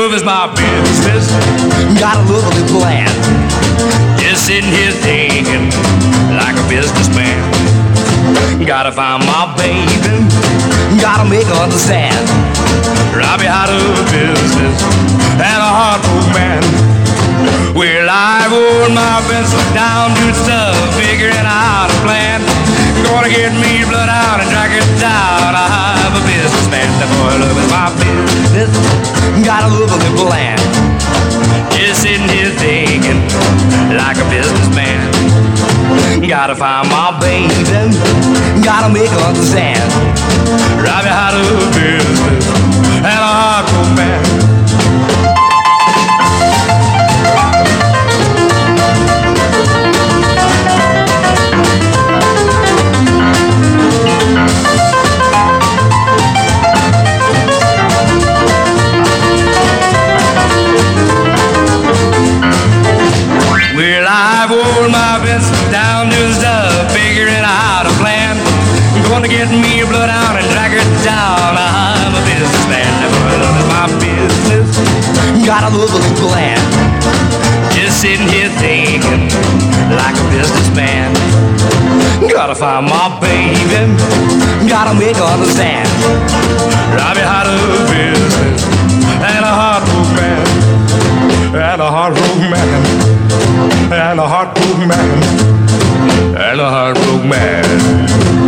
love is my business. Got a lovely plan. Just sitting here thinking like a businessman. Gotta find my baby. Gotta make her understand. Robbie out of business and a heartbroken man. Well, I rolled my pencil down to stuff, figuring out a plan. Gonna get me blood out and drag it down. I'm a businessman, the boy love is my business. Got a lovely plan. Just sitting here thinking like a businessman. Gotta find my baby. Gotta make her understand. Drive me out of business and a hardcore man. Well, I've rolled my pencil down to the stuff, figuring out a plan. Gonna get me blood out and drag it down. I'm a businessman, never love is my business. Got a lovely plan. Just sitting here thinking like a businessman. Gotta find my baby. Gotta make her understand. Drive me out of business and a heartbroken man. And a heartbroken man. And a heartbroken man. And a heartbroken man.